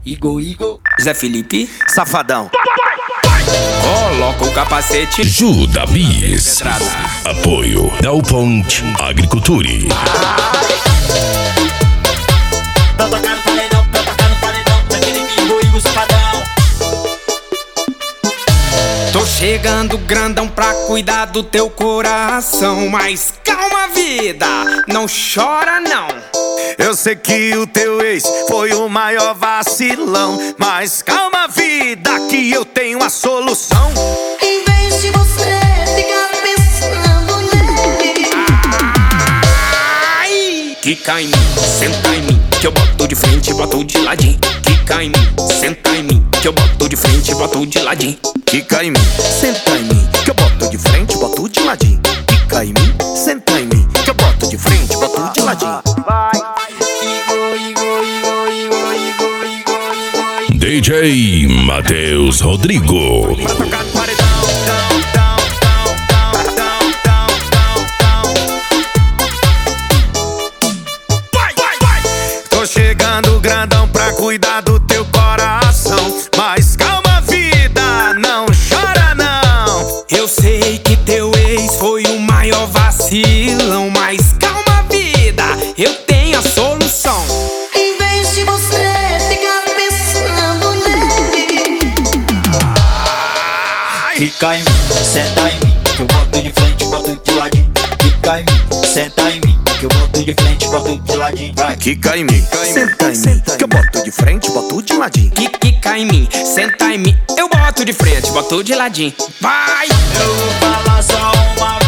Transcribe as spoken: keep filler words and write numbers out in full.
Igor, Igor, Zé Felipe, Safadão. Coloca o capacete. Juda Bis. Apoio Del Ponte Agriculture. Pra tocar no paredão, pra tocar no paredão, Zé Felipe, Igor, Igor, Safadão. Tô chegando grandão pra cuidar do teu coração. Mas calma, vida, não chora não. Eu sei que o teu ex foi o maior vacilão, mas calma, vida, que eu tenho a solução. Em vez de você ficar pensando nele, Ai! Quica em mim, senta em mim, que eu boto de frente e boto de ladinho. Quica em mim, senta em mim, que eu boto de frente e boto de ladinho. Quica em mim, senta em mim, que eu boto de frente, boto de ladinho. Quica em mim, senta em mim, que eu boto de frente, boto de ladinho. D J Matheus Rodrigo. Pra tocar no paredão, down, down, down, down, down, down, down. Vai, vai, vai. Tô chegando grandão pra cuidar do teu coração, mas calma, vida, não chora não. Eu sei que teu ex foi o maior vacilão, mas calma, vida, eu tenho a solução. em vez de você ficar pensando nele, Fica em mim, senta em mim, que eu boto de frente, boto de ladinho. Fica em mim, senta em mim, que eu boto de frente, boto de ladinho. Vai. Quica em mim, senta em mim, que eu boto de frente, boto de ladinho. Quica em mim, senta em mim, eu boto de frente, boto de ladinho. Vai! Eu vou falar só uma